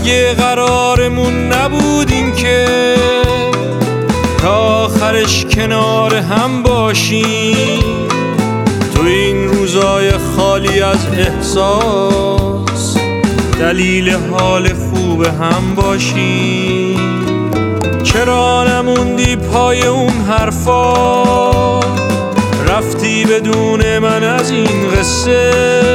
دیگه قرارمون نبود این که تا آخرش کنار هم باشیم، تو این روزای خالی از احساس دلیل حال خوب هم باشیم. چرا نموندی پای اون حرفا، رفتی بدون من از این قصه،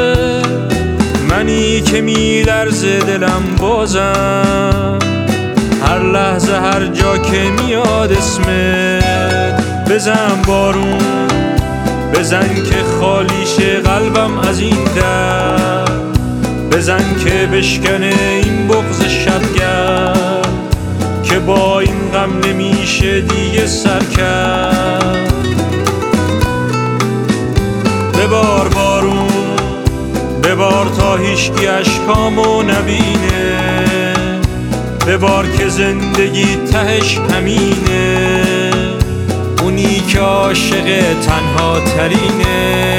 منی که میلرزه دلم بازم هر لحظه هر جا که میاد اسمت. بزن بارون بزن که خالیشه قلبم از این در، بزن که بشکنه این بغض شبگرد که با این غم نمیشه دیگه سر کرد. ببار بارون ببار تا هیچکی اشکامو نبینه، ببار که زندگی تهش همینه، اونی که عاشق تنها ترینه.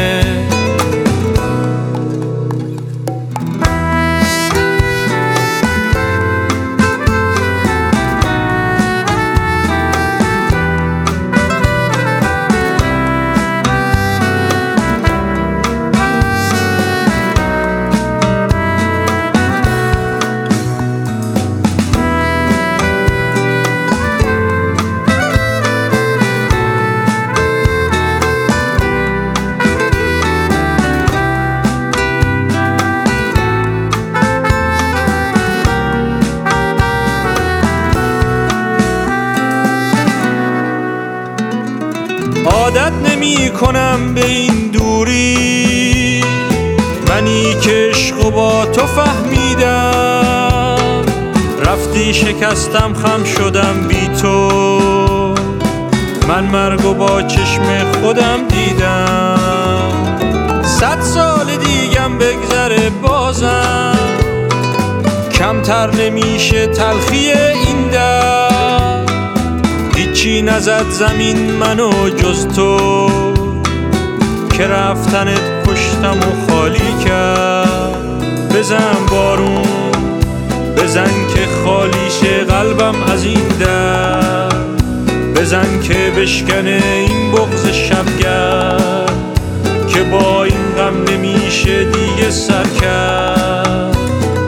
عادت نمی کنم به این دوری، منی که عشقو با تو فهمیدم، رفتی شکستم خم شدم بی تو، من مرگو با چشم خودم دیدم. 100 سال دیگم بگذره بازم کمتر نمیشه تلخی این در، هیچی نزد زمین منو جز تو که رفتنت پشتم و خالی کرد. بزن بارون بزن که خالیشه قلبم از این در، بزن که بشکنه این بغض شبگرد که با این غم نمیشه دیگه سر کرد.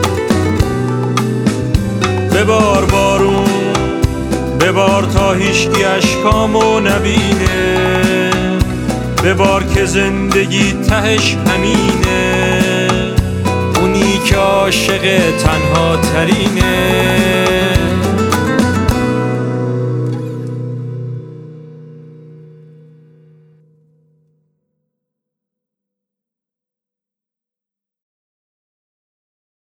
ببار بارون ببار تا هیچکی اشکامو نبینه، ببار که زندگی تهش همینه، اونی که عاشق تنها ترینه.